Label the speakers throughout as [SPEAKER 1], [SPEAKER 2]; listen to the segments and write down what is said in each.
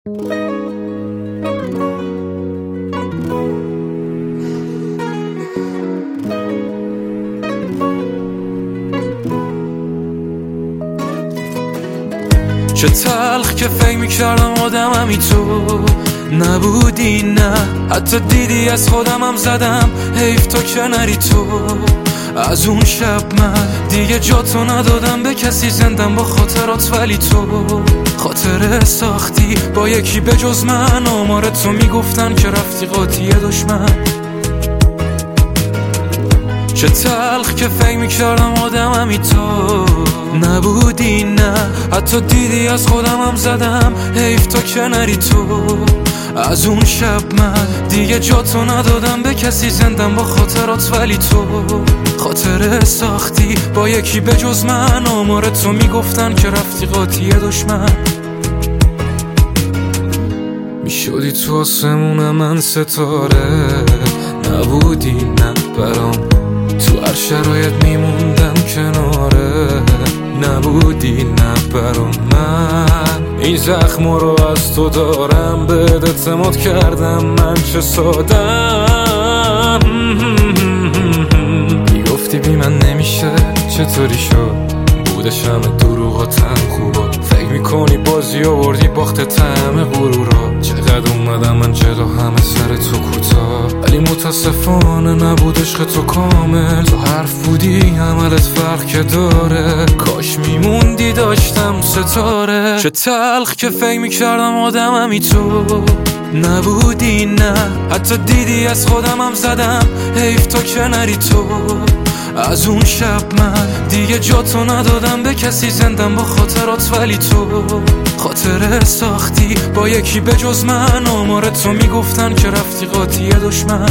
[SPEAKER 1] چه تلخ که فکر میکردم آدممی تو نبودی، نه حتی دیدی از خودمم زدم، حیف تا کناری تو. از اون شب من دیگه جاتو ندادم به کسی، زندم با خاطرات ولی تو خاطره ساختی با یکی به جز من. آمار تو میگفتن که رفتی قاطی دشمن. چه تلخ که فکر میکردم آدممی تو نبودی، نه حتی دیدی از خودمم زدم، حیف تا کناری تو. از اون شب من دیگه جاتو ندادم به کسی، زندم با خاطرات ولی تو خاطره ساختی با یکی به جز من. آمار تو میگفتن که رفتی قاطی دشمن. میشدی تو آسمون من ستاره، نبودی نه برام، تو هر شرایط میموندم کناره، نبودی نه برام. من این زخم رو از تو دارم، بهت اعتماد کردم، من چه سادم. میگفتی بی من نمیشه، چطوری شد؟ بودش همه دروغاتم خوبا، فکر میکنی بازی آوردی باخته همه غرورا. چقدر اومدم من جلو همه سر تو کوتاه، ولی متاسفانه نبود عشق تو کامل. تو حرف بودی عملت فرق که داره، کاش میموندی داشتم ستاره. چه تلخ که فکر میکردم آدممی تو نبودی، نه حتی دیدی از خودمم زدم، حیف تا کناری تو. از اون شب من دیگه جاتو ندادم به کسی، زندم با خاطرات ولی تو خاطره ساختی با یکی به جز من. آمار تو میگفتن که رفتی قاطی دشمن.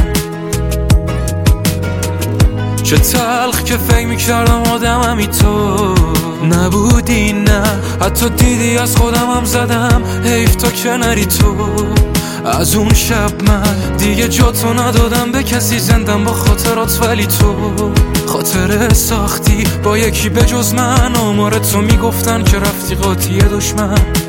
[SPEAKER 1] چه تلخ که فکر میکردم آدممی تو نبودی، نه حتی دیدی از خودمم زدم، حیف تا کناری تو. از اون شب من دیگه جاتو ندادم به کسی، زندم با خاطرات ولی تو خاطره ساختی با یکی به جز من. آمار تو میگفتن که رفتی قاطی دشمن.